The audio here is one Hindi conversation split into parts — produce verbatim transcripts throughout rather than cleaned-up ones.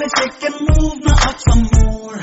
foolish, shake and move now up some more.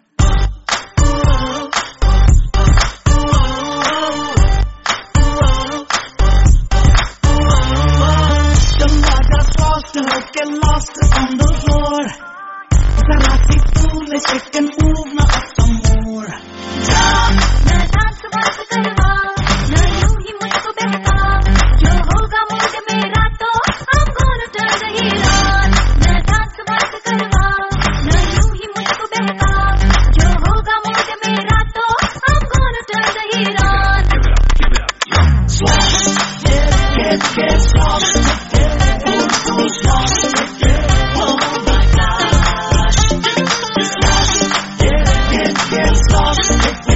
Chanda got lost, get lost on the floor. Zara si foolish, shake and move now up some more. मैं डांस वांस करवा, न यूं ही मुझको बहका, जो होगा मूड मेरा तो I'm gonna turn the heat on. मैं डांस वांस करवा, न यूं ही मुझको बहका, जो होगा मूड मेरा तो I'm gonna turn the heat on. Give it up, give it up, slow. Get, get, get soft. Get, so soft. Get, oh my gosh. Get, get, get soft.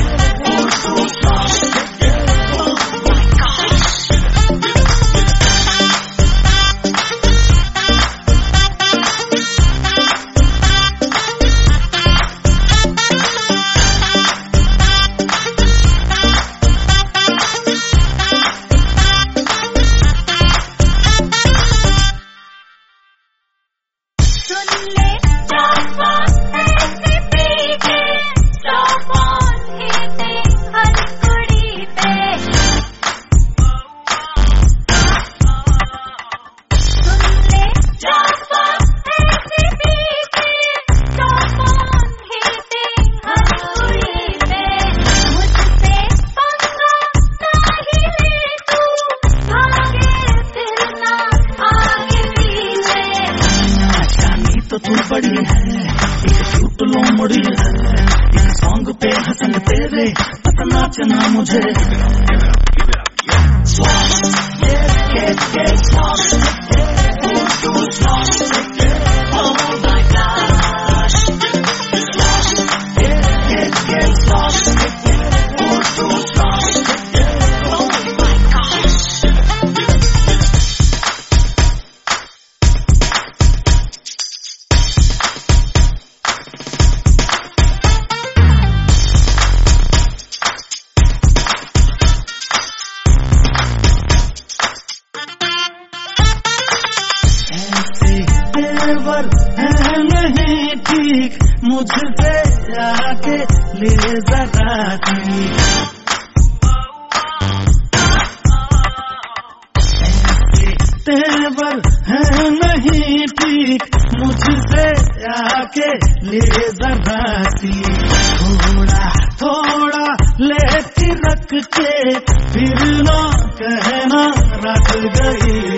सुन ले जावा ऐसे पी के stop on hitting हर कुड़ी पे. सुन ले जावा ऐसे पी के stop on hitting हर कुड़ी पे. मुझसे पंगा नहीं ले तू, भागे फिरना आगे पीछे. तो तू बड़ी है, एक क्यूट लोमड़ी है, एक सॉन्ग पे हसन तेरे पता नाचना मुझे. Soft, get, get, get soft, get, so soft, get, oh my gosh. Soft, get, get, get soft, get, so soft, get, oh my gosh. तेवर है नहीं ठीक, मुझसे आके ले जरा ठीक. तेवर है नहीं ठीक, मुझसे आके ले जरा ठीक. थोड़ा थोड़ा ले रख के फिर ना कहना रख गई